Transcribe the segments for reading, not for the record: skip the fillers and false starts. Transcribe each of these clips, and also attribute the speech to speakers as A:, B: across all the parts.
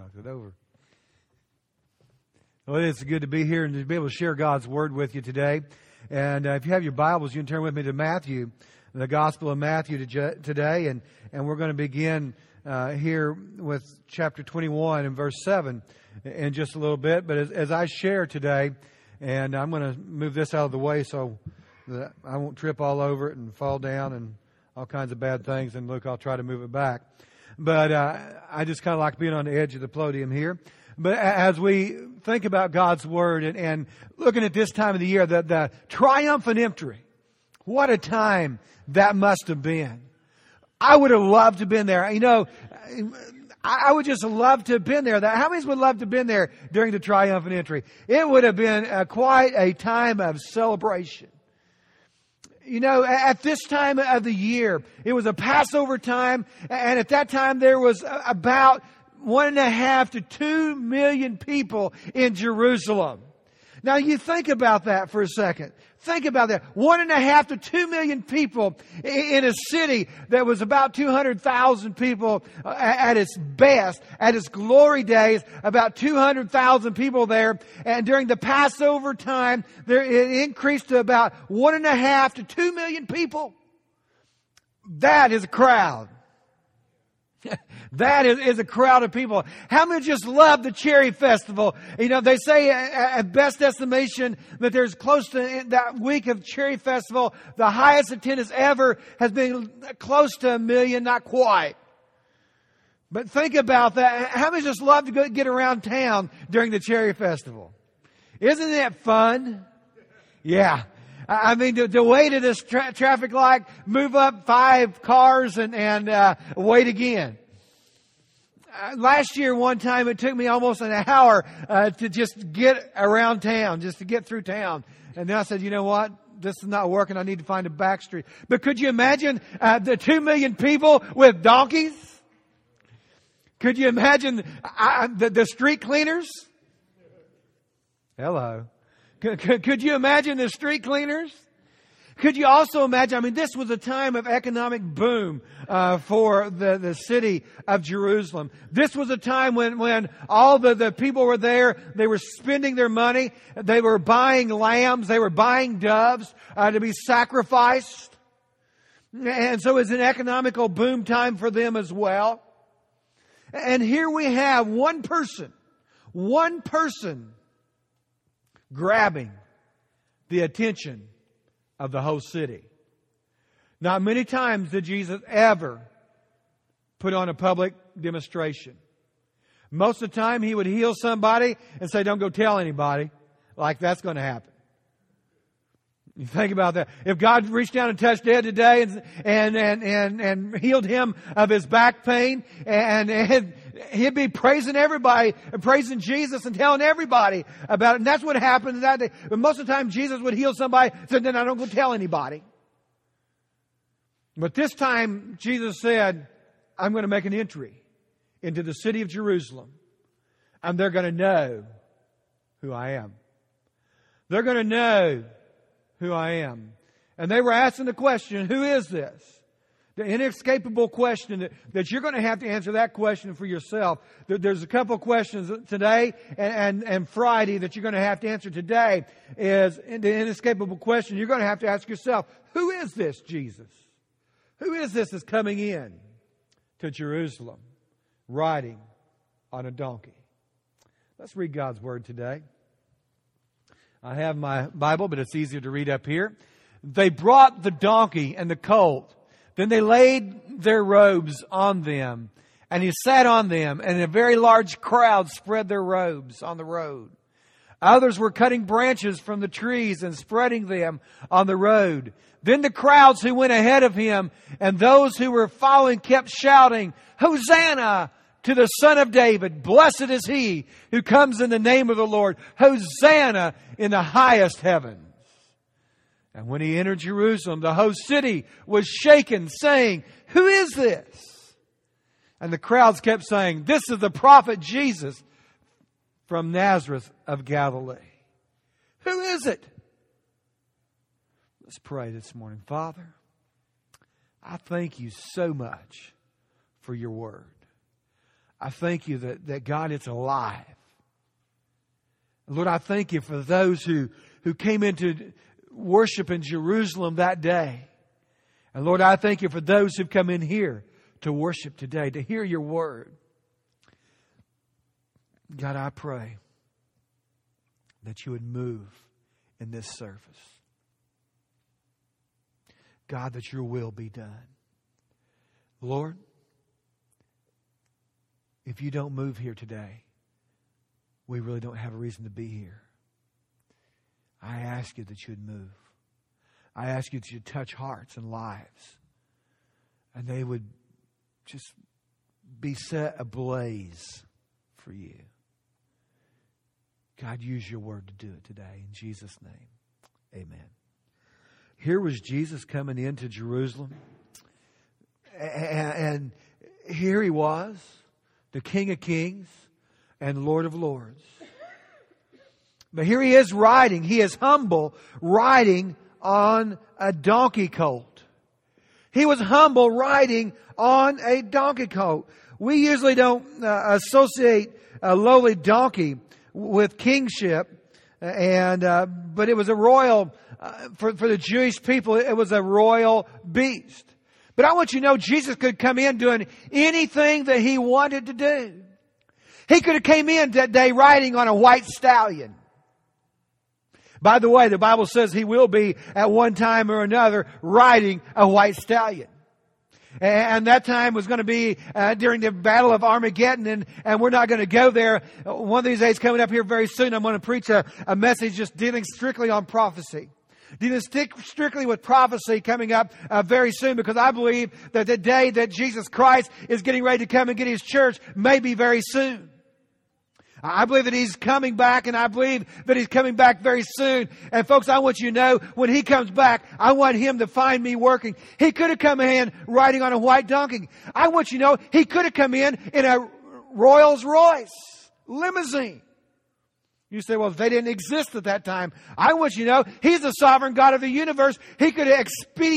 A: Knocked it over. Well, it's good to be here and to be able to share God's Word with you today. And if you have your Bibles, you can turn with me to Matthew, the Gospel of Matthew today. And we're going to begin here with chapter 21 and verse 7 in just a little bit. But as I share today, and I'm going to move this out of the way so that I won't trip all over it and fall down and all kinds of bad things. And Luke, I'll try to move it back. But I just kind of like being on the edge of the podium here. But as we think about God's Word and looking at this time of the year, the triumphant entry, what a time that must have been. I would have loved to have been there. You know, I would just love to have been there. How many would love to have been there during the triumphant entry? It would have been quite a time of celebration. You know, at this time of the year, it was a Passover time, and at that time there was about 1.5 to 2 million people in Jerusalem. Now you think about that for a second. Think about that. 1.5 to 2 million people in a city that was about 200,000 people at its best, at its glory days, about 200,000 people there. And during the Passover time, it increased to about 1.5 to 2 million people. That is a crowd. That is a crowd of people. How many just love the Cherry Festival? You know, they say at best estimation that there's close to that week of Cherry Festival, the highest attendance ever has been close to 1 million, not quite. But think about that. How many just love to go get around town during the Cherry Festival? Isn't that fun? Yeah. I mean, to wait at this traffic light, move up 5 cars and wait again. Last year, one time, it took me almost an hour to just get around town, just to get through town. And then I said, you know what? This is not working. I need to find a back street. But could you imagine the 2 million people with donkeys? Could you imagine the street cleaners? Hello. Could you imagine the street cleaners? Could you also imagine, I mean, this was a time of economic boom for the city of Jerusalem. This was a time when all the people were there. They were spending their money. They were buying lambs. They were buying doves to be sacrificed. And so it's an economical boom time for them as well. And here we have one person grabbing the attention of the whole city. Not many times did Jesus ever put on a public demonstration. Most of the time he would heal somebody and say, don't go tell anybody, like that's going to happen. You think about that. If God reached down and touched Ed today and healed him of his back pain, and he'd be praising everybody, praising Jesus and telling everybody about it. And that's what happened that day. But most of the time Jesus would heal somebody, said, then I don't go tell anybody. But this time Jesus said, I'm going to make an entry into the city of Jerusalem, and they're going to know who I am. They're going to know who I am. And they were asking the question, who is this? The inescapable question that you're going to have to answer that question for yourself. There's a couple of questions today and Friday that you're going to have to answer. Today is the inescapable question you're going to have to ask yourself, who is this Jesus? Who is this that's coming in to Jerusalem riding on a donkey? Let's read God's Word today. I have my Bible, but it's easier to read up here. They brought the donkey and the colt. Then they laid their robes on them, and he sat on them, and a very large crowd spread their robes on the road. Others were cutting branches from the trees and spreading them on the road. Then the crowds who went ahead of him and those who were following kept shouting, Hosanna to the Son of David. Blessed is he who comes in the name of the Lord. Hosanna in the highest heavens. And when he entered Jerusalem, the whole city was shaken, saying, who is this? And the crowds kept saying, this is the prophet Jesus from Nazareth of Galilee. Who is it? Let's pray this morning. Father, I thank you so much for your word. I thank you that God, it's alive. Lord, I thank you for those who came into worship in Jerusalem that day. And Lord, I thank you for those who've come in here to worship today, to hear your word. God, I pray that you would move in this service. God, that your will be done. Lord, if you don't move here today, we really don't have a reason to be here. I ask you that you would move. I ask you that you'd touch hearts and lives. And they would just be set ablaze for you. God, use your word to do it today. In Jesus' name, amen. Here was Jesus coming into Jerusalem. And here he was, the King of Kings and Lord of Lords. But here he is riding. He is humble, riding on a donkey colt. He was humble riding on a donkey colt. We usually don't associate a lowly donkey with kingship, but it was a royal, for the Jewish people, it was a royal beast. But I want you to know Jesus could come in doing anything that he wanted to do. He could have came in that day riding on a white stallion. By the way, the Bible says he will be at one time or another riding a white stallion. And that time was going to be during the Battle of Armageddon, and we're not going to go there. One of these days coming up here very soon, I'm going to preach a message just dealing strictly on prophecy. Dealing strictly with prophecy coming up very soon, because I believe that the day that Jesus Christ is getting ready to come and get His church may be very soon. I believe that He's coming back, and I believe that He's coming back very soon. And folks, I want you to know, when He comes back, I want Him to find me working. He could have come in riding on a white donkey. I want you to know, He could have come in a Rolls Royce limousine. You say, well, they didn't exist at that time. I want you to know, He's the sovereign God of the universe. He could have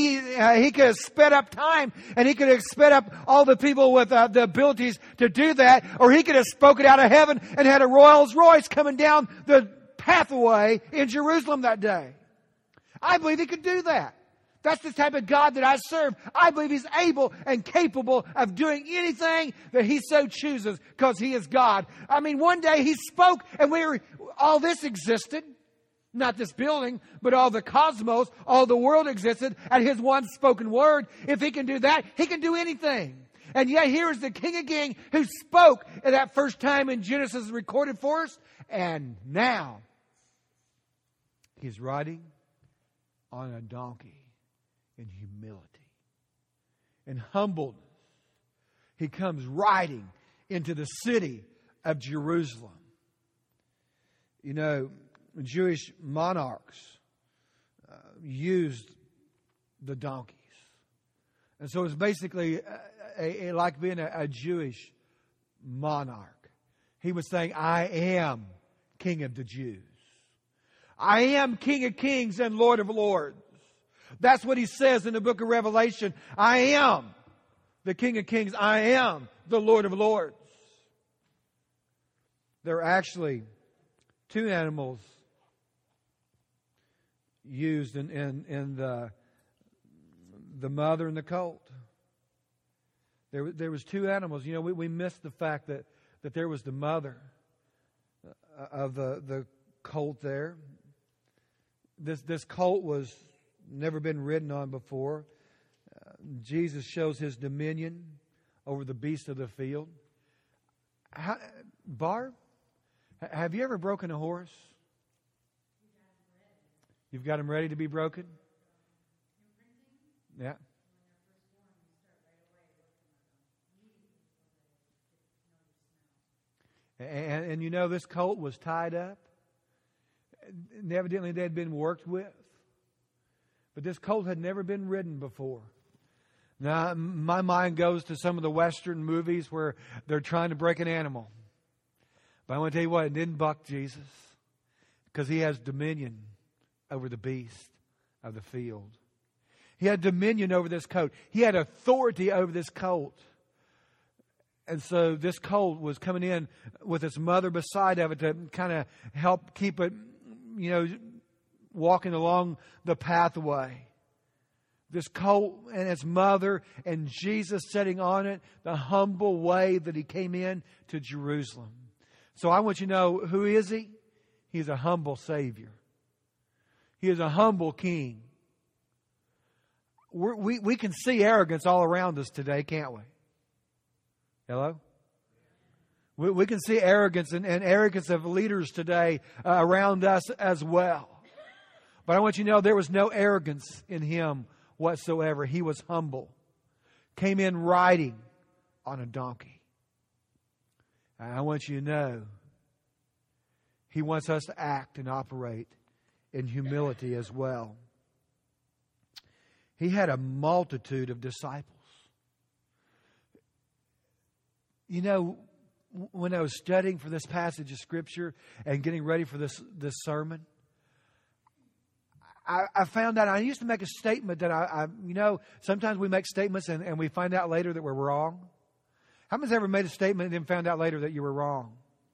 A: sped up time, and He could have sped up all the people with the abilities to do that. Or He could have spoken out of heaven and had a Rolls Royce coming down the pathway in Jerusalem that day. I believe He could do that. That's the type of God that I serve. I believe He's able and capable of doing anything that He so chooses, because He is God. I mean, one day He spoke and all this existed. Not this building, but all the cosmos, all the world existed at His one spoken word. If He can do that, He can do anything. And yet here is the King of Kings who spoke at that first time in Genesis recorded for us. And now He's riding on a donkey. In humility, in humbleness, He comes riding into the city of Jerusalem. You know, Jewish monarchs used the donkeys. And so it's basically like being a Jewish monarch. He was saying, I am King of the Jews. I am King of Kings and Lord of Lords. That's what He says in the book of Revelation. I am the King of Kings. I am the Lord of Lords. There are actually two animals used in the mother and the colt. There was two animals. You know, we missed the fact that there was the mother of the colt there. This colt was never been ridden on before. Jesus shows His dominion over the beasts of the field. Barb, have you ever broken a horse? You've got him ready to be broken? Yeah. And you know, this colt was tied up. And evidently they had been worked with. But this colt had never been ridden before. Now, my mind goes to some of the Western movies where they're trying to break an animal. But I want to tell you what, it didn't buck Jesus. Because He has dominion over the beast of the field. He had dominion over this colt. He had authority over this colt. And so this colt was coming in with its mother beside of it to kind of help keep it, walking along the pathway. This colt and its mother and Jesus sitting on it, the humble way that He came in to Jerusalem. So I want you to know, who is He? He's a humble Savior. He is a humble King. We can see arrogance all around us today, can't we? Hello? We can see arrogance and arrogance of leaders today around us as well. But I want you to know there was no arrogance in Him whatsoever. He was humble. Came in riding on a donkey. And I want you to know He wants us to act and operate in humility as well. He had a multitude of disciples. When I was studying for this passage of Scripture and getting ready for this sermon, I found out, I used to make a statement that sometimes we make statements and we find out later that we're wrong. How many's ever made a statement and then found out later that you were wrong?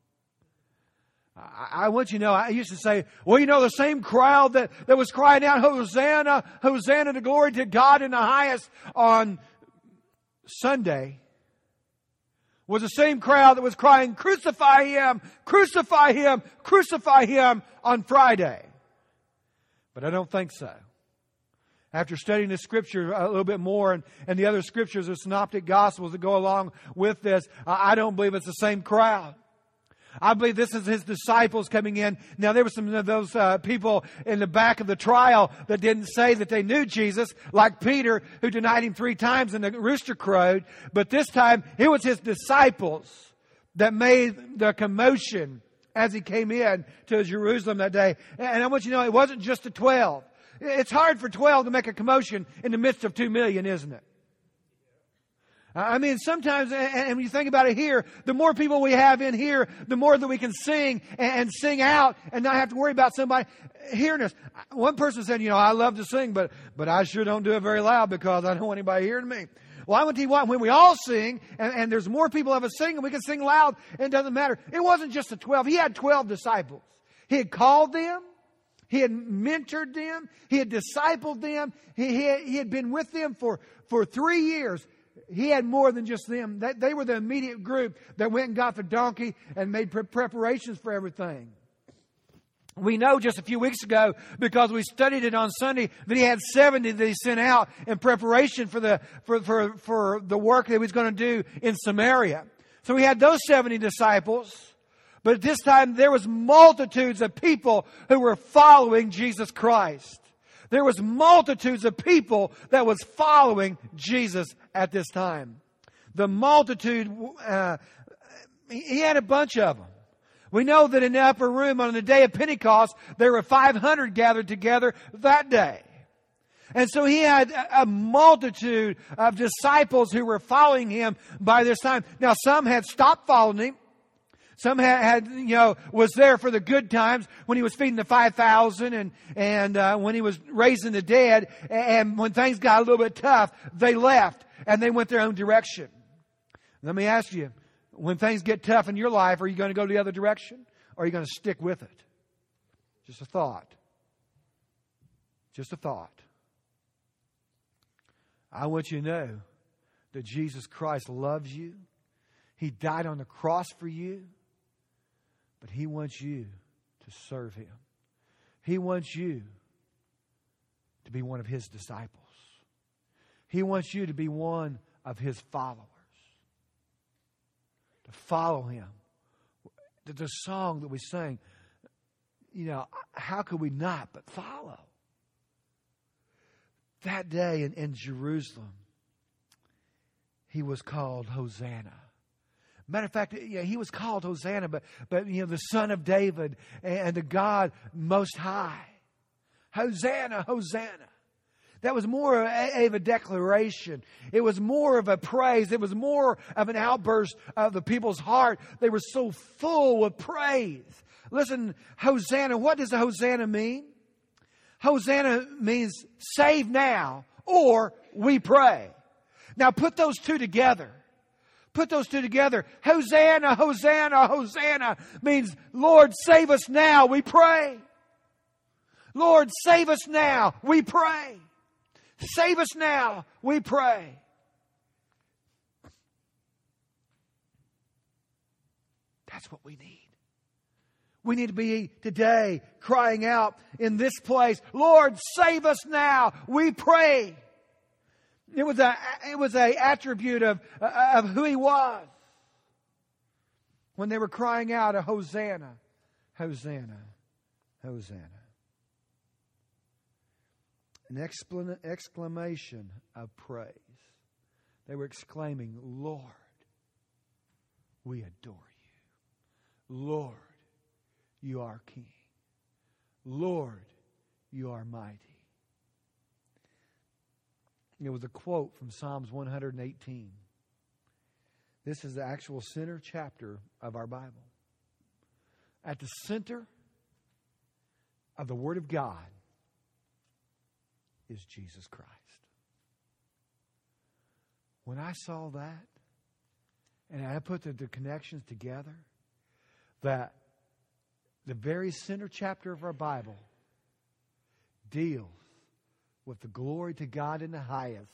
A: I want you to know, I used to say, the same crowd that was crying out, Hosanna, Hosanna to glory to God in the highest on Sunday, was the same crowd that was crying, crucify Him, crucify Him, crucify Him on Friday. But I don't think so. After studying the Scripture a little bit more and the other Scriptures, the Synoptic Gospels that go along with this, I don't believe it's the same crowd. I believe this is His disciples coming in. Now, there were some of those people in the back of the trial that didn't say that they knew Jesus, like Peter, who denied Him 3 times and the rooster crowed. But this time, it was His disciples that made the commotion as He came in to Jerusalem that day. And I want you to know, it wasn't just the 12. It's hard for 12 to make a commotion in the midst of 2 million, isn't it? I mean, sometimes, and when you think about it here, the more people we have in here, the more that we can sing and sing out and not have to worry about somebody hearing us. One person said, I love to sing, but I sure don't do it very loud because I don't want anybody hearing me. Well, I want to tell you what, when we all sing, and there's more people of us singing, we can sing loud, and it doesn't matter. It wasn't just the 12. He had 12 disciples. He had called them. He had mentored them. He had discipled them. He had been with them for 3 years. He had more than just them. They were the immediate group that went and got the donkey and made preparations for everything. We know just a few weeks ago, because we studied it on Sunday, that He had 70 that He sent out in preparation for the work that He was going to do in Samaria. So He had those 70 disciples. But at this time, there was multitudes of people who were following Jesus Christ. There was multitudes of people that was following Jesus at this time. The multitude, He had a bunch of them. We know that in the upper room on the day of Pentecost, there were 500 gathered together that day. And so He had a multitude of disciples who were following Him by this time. Now, some had stopped following Him. Some was there for the good times when He was feeding the 5,000 and when He was raising the dead. And when things got a little bit tough, they left and they went their own direction. Let me ask you, when things get tough in your life, are you going to go the other direction or are you going to stick with it? Just a thought. Just a thought. I want you to know that Jesus Christ loves you. He died on the cross for you. But He wants you to serve Him. He wants you to be one of His disciples. He wants you to be one of His followers. To follow Him. The song that we sang, how could we not but follow? That day in Jerusalem, He was called Hosanna. Matter of fact, He was called Hosanna, but the Son of David and the God Most High. Hosanna, Hosanna. That was more of a declaration. It was more of a praise. It was more of an outburst of the people's heart. They were so full of praise. Listen, Hosanna, what does Hosanna mean? Hosanna means save now or we pray. Now put those two together. Put those two together. Hosanna, Hosanna, Hosanna means, Lord, save us now, we pray. Lord, save us now, we pray. Save us now, we pray. That's what we need. We need to be today crying out in this place, Lord, save us now, we pray. It was a attribute of who He was. When they were crying out, a Hosanna, Hosanna, Hosanna. An exclamation of praise. They were exclaiming, Lord, we adore you. Lord, you are King. Lord, you are mighty. It was a quote from Psalms 118. This is the actual center chapter of our Bible. At the center of the Word of God is Jesus Christ. When I saw that, and I put the connections together, that the very center chapter of our Bible deals with the glory to God in the highest.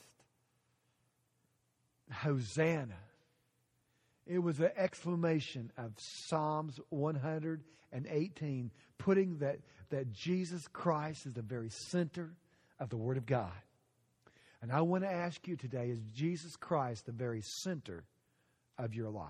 A: Hosanna. It was an exclamation of Psalms 118, putting that Jesus Christ is the very center of the Word of God. And I want to ask you today, is Jesus Christ the very center of your life?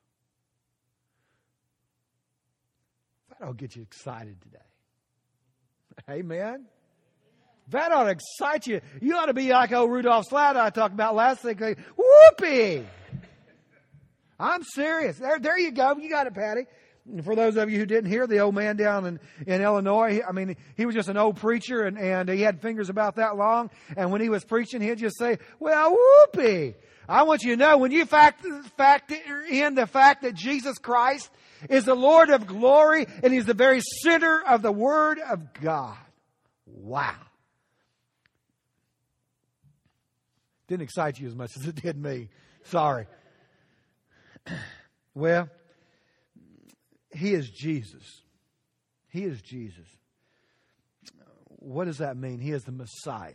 A: That'll get you excited today. Amen? That ought to excite you. You ought to be like old Rudolph Slaughter I talked about last week. Whoopee! I'm serious. There you go. You got it, Patty. For those of you who didn't hear, the old man down in Illinois, he was just an old preacher and he had fingers about that long. And when he was preaching, he'd just say, well, whoopee. I want you to know, when you factor in the fact that Jesus Christ is the Lord of glory and He's the very center of the Word of God. Wow. Didn't excite you as much as it did me. Sorry. Well, He is Jesus. He is Jesus. What does that mean? He is the Messiah.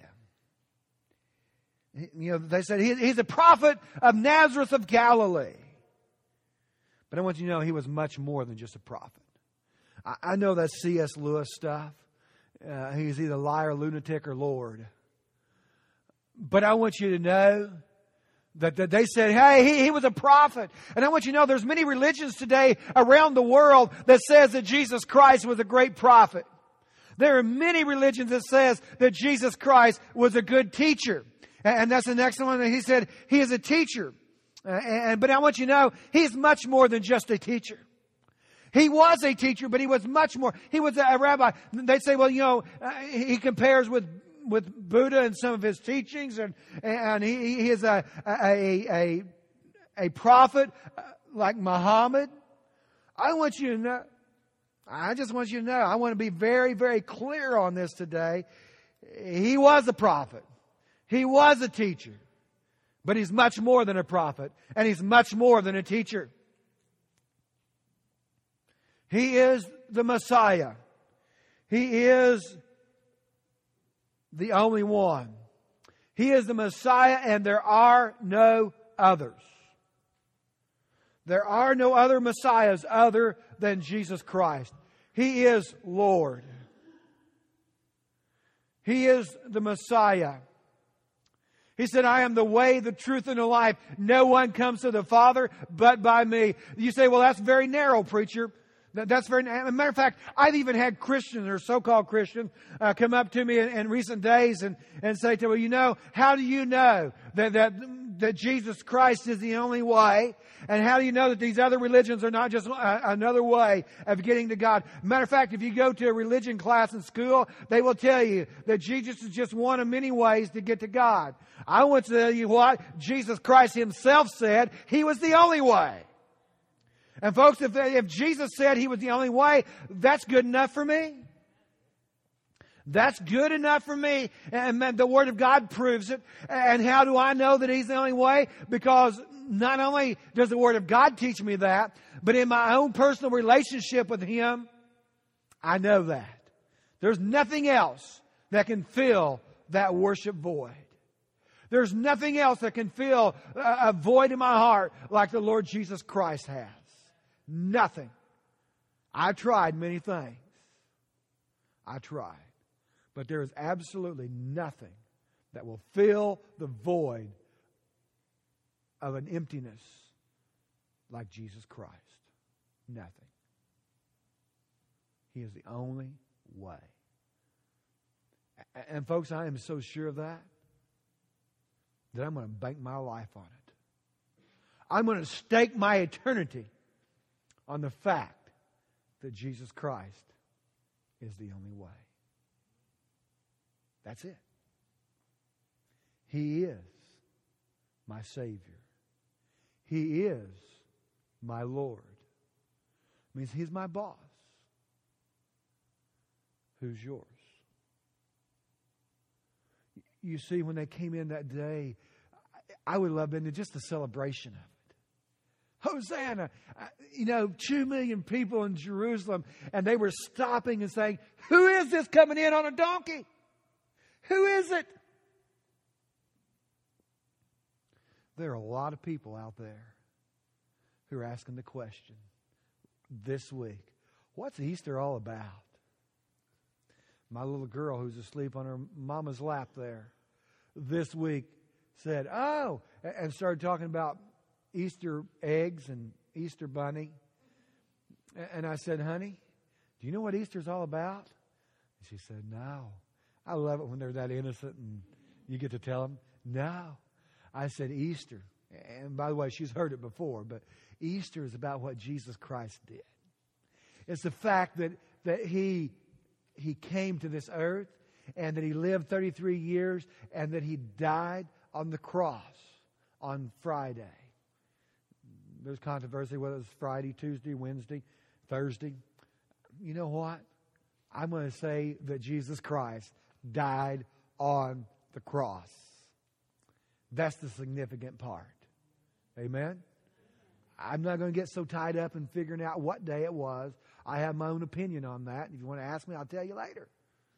A: You know, they said He's a prophet of Nazareth of Galilee. But I want you to know He was much more than just a prophet. I know that's C.S. Lewis stuff. He's either liar, lunatic, or Lord. But I want you to know that they said, hey, he was a prophet. And I want you to know there's many religions today around the world that says that Jesus Christ was a great prophet. There are many religions that says that Jesus Christ was a good teacher. And that's the next one. He said He is a teacher. But I want you to know He's much more than just a teacher. He was a teacher, but He was much more. He was a rabbi. They say, well, you know, He compares with Buddha and some of his teachings, and he is a prophet like Muhammad. I just want you to know, I want to be very, very clear on this today. He was a prophet. He was a teacher. But He's much more than a prophet, and He's much more than a teacher. He is the Messiah. He is the only one. He is the Messiah, and there are no others. There are no other Messiahs other than Jesus Christ. He is Lord. He is the Messiah. He said, I am the way, the truth, and the life. No one comes to the Father but by me. You say, well, that's very narrow, preacher. That's very, as a matter of fact, I've even had Christians or so-called Christians come up to me in recent days and say to me, well, you know, how do you know that Jesus Christ is the only way? And how do you know that these other religions are not just another way of getting to God? Matter of fact, if you go to a religion class in school, they will tell you that Jesus is just one of many ways to get to God. I want to tell you what Jesus Christ Himself said. He was the only way. And folks, if Jesus said He was the only way, that's good enough for me. That's good enough for me. And the Word of God proves it. And how do I know that He's the only way? Because not only does the Word of God teach me that, but in my own personal relationship with Him, I know that. There's nothing else that can fill that worship void. There's nothing else that can fill a void in my heart like the Lord Jesus Christ has. Nothing. I've tried many things. I tried. But there is absolutely nothing that will fill the void of an emptiness like Jesus Christ. Nothing. He is the only way. And folks, I am so sure of that I'm going to bank my life on it. I'm going to stake my eternity on the fact that Jesus Christ is the only way. That's it. He is my Savior. He is my Lord. It means He's my boss. Who's yours? You see, when they came in that day, I would love been to just the celebration of it. Hosanna! 2 million people in Jerusalem, and they were stopping and saying, "Who is this coming in on a donkey? Who is it?" There are a lot of people out there who are asking the question this week, what's Easter all about? My little girl who's asleep on her mama's lap there this week said, "Oh," and started talking about Easter eggs and Easter bunny. And I said, "Honey, do you know what Easter's all about?" And she said, "No." I love it when they're that innocent and you get to tell them, "No." I said, Easter, and by the way, she's heard it before, but Easter is about what Jesus Christ did. It's the fact that He came to this earth and that He lived 33 years and that He died on the cross on Friday. There's controversy whether it's Friday, Tuesday, Wednesday, Thursday. You know what? I'm going to say that Jesus Christ died on the cross. That's the significant part. Amen? I'm not going to get so tied up in figuring out what day it was. I have my own opinion on that. If you want to ask me, I'll tell you later.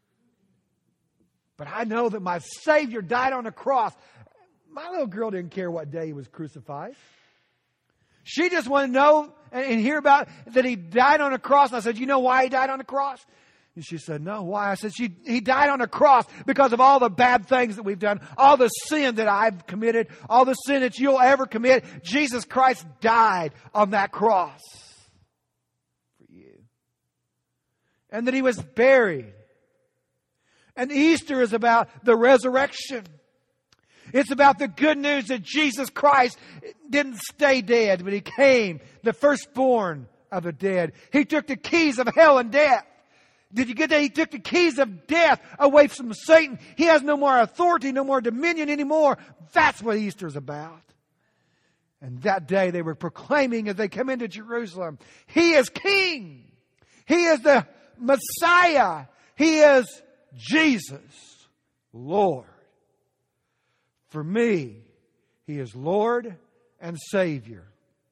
A: But I know that my Savior died on the cross. My little girl didn't care what day He was crucified. She just wanted to know and hear about that He died on a cross. And I said, "You know why He died on the cross?" And she said, "No, why?" I said, He died on a cross because of all the bad things that we've done, all the sin that I've committed, all the sin that you'll ever commit. Jesus Christ died on that cross for you. And that He was buried. And Easter is about the resurrection. It's about the good news that Jesus Christ didn't stay dead, but He came, the firstborn of the dead. He took the keys of hell and death. Did you get that? He took the keys of death away from Satan. He has no more authority, no more dominion anymore. That's what Easter's about. And that day they were proclaiming as they come into Jerusalem, He is King. He is the Messiah. He is Jesus, Lord. For me, He is Lord and Savior.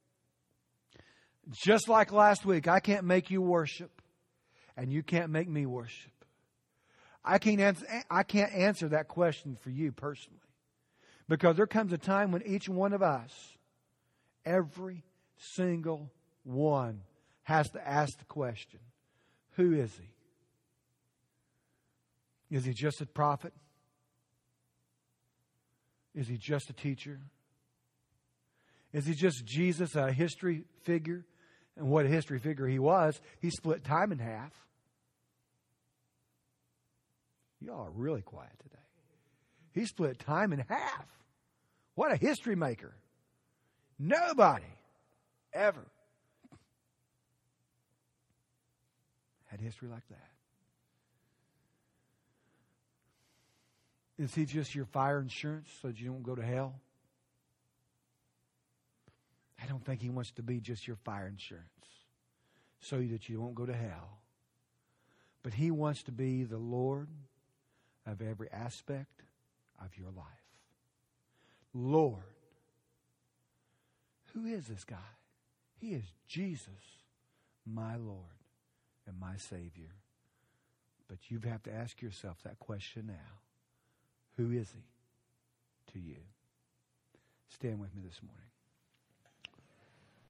A: Just like last week, I can't make you worship. And you can't make me worship. I can't answer that question for you personally. Because there comes a time when each one of us, every single one, has to ask the question, who is He? Is He just a prophet? Is He just a teacher? Is He just Jesus, a history figure? And what a history figure He was, He split time in half. Y'all are really quiet today. He split time in half. What a history maker. Nobody ever had history like that. Is He just your fire insurance so that you don't go to hell? I don't think He wants to be just your fire insurance so that you won't go to hell. But He wants to be the Lord of every aspect of your life. Lord who is this guy? He is Jesus, my Lord and my Savior. But you have to ask yourself that question now. Who is he to you? Stand with me this morning.